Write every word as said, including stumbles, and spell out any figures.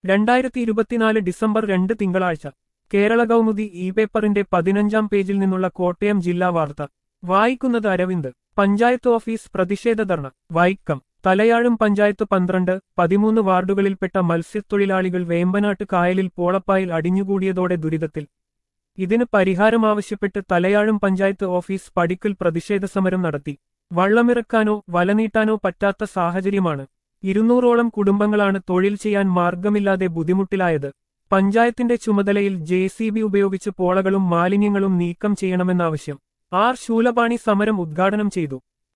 രണ്ടായിരത്തി ഇരുപത്തിനാല് ഡിസംബർ രണ്ട് തിങ്കളാഴ്ച കേരള കൗമുദി ഇ പേപ്പറിന്റെ പതിനഞ്ചാം പേജിൽ നിന്നുള്ള കോട്ടയം ജില്ലാ വാർത്ത വായിക്കുന്നത് അരവിന്ദ്. പഞ്ചായത്ത് ഓഫീസ് പ്രതിഷേധ ധർണ വൈക്കം. തലയാഴും പഞ്ചായത്ത് പന്ത്രണ്ട് പതിമൂന്ന് വാർഡുകളിൽപ്പെട്ട മത്സ്യത്തൊഴിലാളികൾ വേമ്പനാട്ട് കായലിൽ പോളപ്പായിൽ അടിഞ്ഞുകൂടിയതോടെ ദുരിതത്തിൽ. ഇതിന് പരിഹാരമാവശ്യപ്പെട്ട് തലയാഴും പഞ്ചായത്ത് ഓഫീസ് പടിക്കൽ പ്രതിഷേധ സമരം നടത്തി. വള്ളമിറക്കാനോ വലനീട്ടാനോ പറ്റാത്ത സാഹചര്യമാണ്. ഇരുന്നൂറോളം കുടുംബങ്ങളാണ് തൊഴിൽ ചെയ്യാൻ മാർഗമില്ലാതെ ബുദ്ധിമുട്ടിലായത്. പഞ്ചായത്തിന്റെ ചുമതലയിൽ ജെ സി ബി ഉപയോഗിച്ച് പോളകളും മാലിന്യങ്ങളും നീക്കം ചെയ്യണമെന്നാവശ്യം. ആർ ശൂലപാണി സമരം ഉദ്ഘാടനം ചെയ്തു.